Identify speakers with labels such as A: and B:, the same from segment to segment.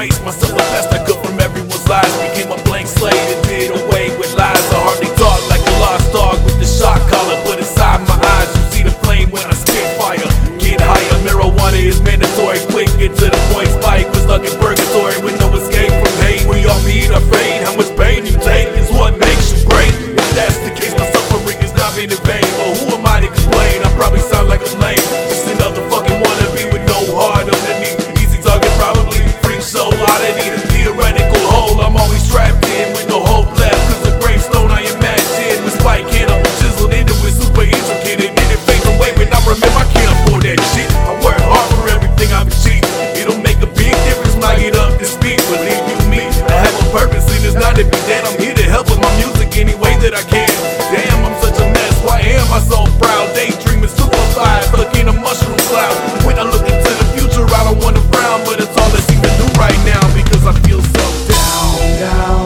A: erased myself the best I could from everyone's lives. Became a blank slate and did away with lies. I hardly talk like a lost dog with the shot collar, but inside my eyes you see the flame when I spit fire. Get higher, marijuana is mandatory. Quick, get to the point. Spike was stuck in purgatory with no escape from hate. We all meet our fate. How much pain you take is what makes you great. If that's the case, my suffering is not in vain. But who am I to complain? I probably sound like a lame. Just another fucking wannabe with no heart underneath. Easy target, probably freak show oddity. Theoretical hole I'm always trapped in with no hope left. Cause the gravestone I imagine with Spike hit up and chiseled into it super intricate. And then it fades away when I remember I can't afford that shit. I work hard for everything I've achieved. It'll make a big difference when I get up to speak. Believe you me, I have a purpose and it's not to be dead. I'm here to help with my music any way that I can. Damn, I'm such a mess, why am I so proud? Daydreaming super fly, stuck in a mushroom cloud. When I look into the future I don't wanna frown, but it's all I seem to do right now because I feel so down, down,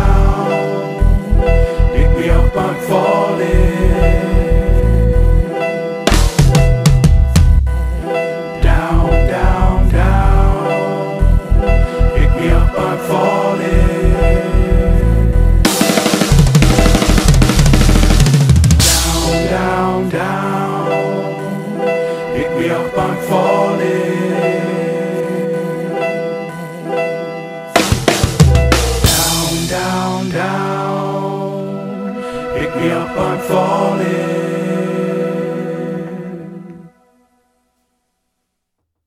A: down. Pick me up, I'm falling. Down, down, down. Pick me up, I'm falling. Down, down, pick me up, I'm falling. Down, down, down, pick me up, I'm falling.